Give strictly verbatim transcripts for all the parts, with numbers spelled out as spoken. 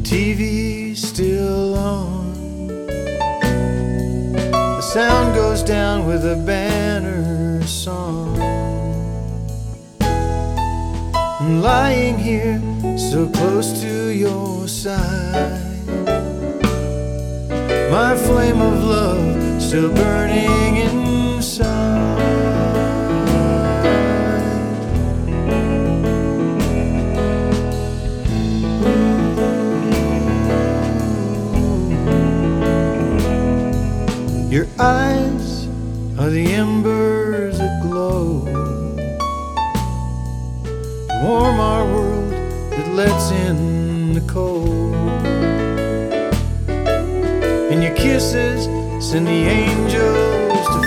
T V's still on. The sound goes down with a banner song. I'm lying here so close to your side, my flame of love still burning inside. Your eyes are the embers that glow, warm our world that lets in the cold. And your kisses send the angels to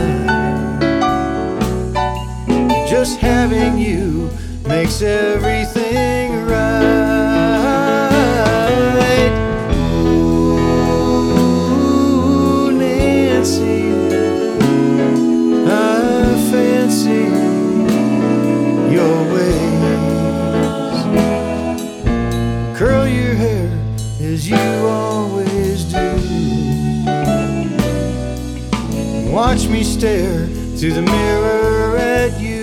fly. Just having you makes everything right. Ooh, Nancy, I fancy your ways. Curl your hair as you always do. Watch me stare through the mirror at you.